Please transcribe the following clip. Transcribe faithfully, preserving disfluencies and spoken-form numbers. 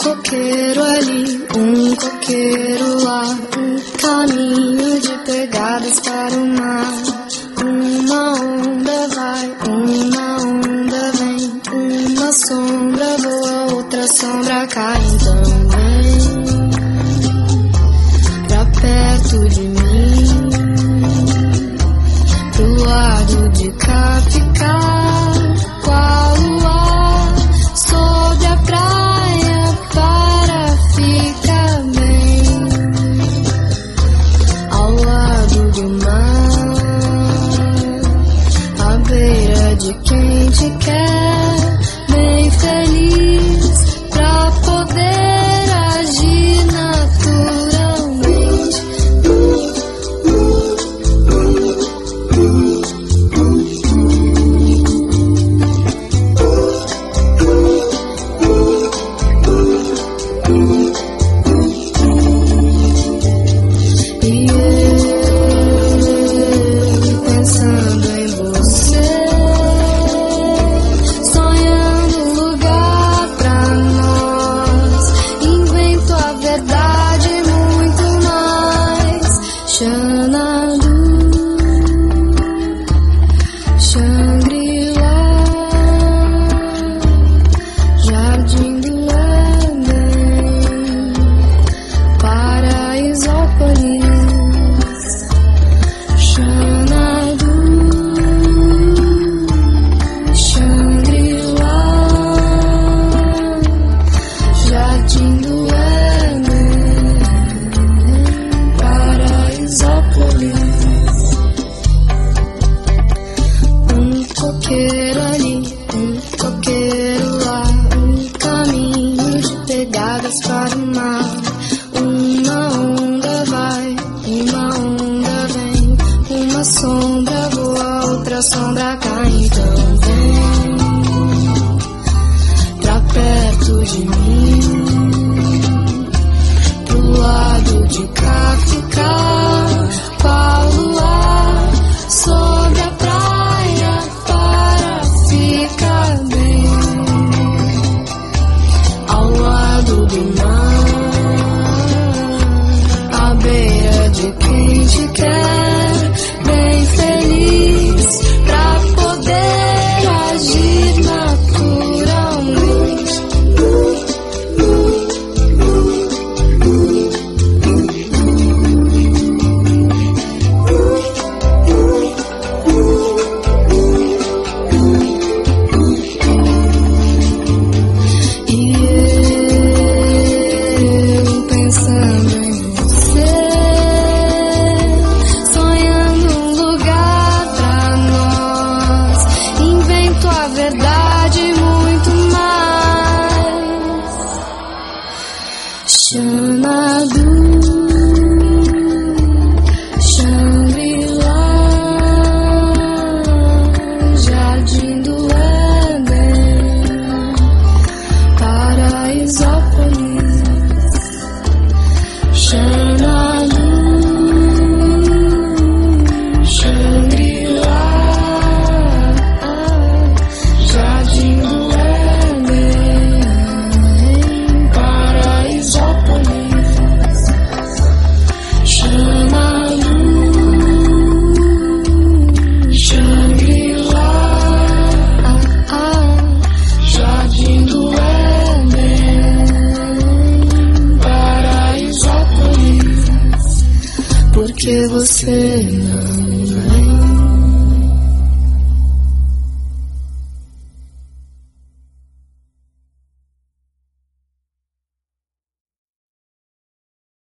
coqueiro ali, um coqueiro lá, um caminho de pegadas para o mar. Uma onda vai, uma onda vem, uma sombra voa, outra sombra cai. Então vem pra perto de mim, pro lado de cá ficar, qual luar sob a praia para ficar bem, ao lado do mar, à beira de quem te quer, bem feliz pra poder agir naturalmente. E eu pensando em você, sonhando um lugar pra nós, invento a verdade e muito mais. Xanadu, Shangri-La, Jardim do Éden, Paraisópolis. Xanadu, Shangri-La, Jardim do Éden, Paraisópolis. Um coqueiro ali, um coqueiro lá, um caminho de pegadas para o mar. Uma onda vai, uma onda vem, uma sombra voa, outra sombra cai. Então vem pra perto de mim, pro lado de cá ficar, qual luar sob a praia para ficar bem, ao lado do mar, à beira de quem te quer, bem feliz pra poder agir naturalmente. E eu pensando em você, sonhando um lugar pra nós, invento a verdade e muito mais. Xanadu, Shangri-La, Jardim do Éden, Paraisópolis. Xanadu, Shangri-La, Jardim do Éden, Paraisópolis. Xanadu, Shangri-La, Jardim do Éden, Paraisópolis. Porque você não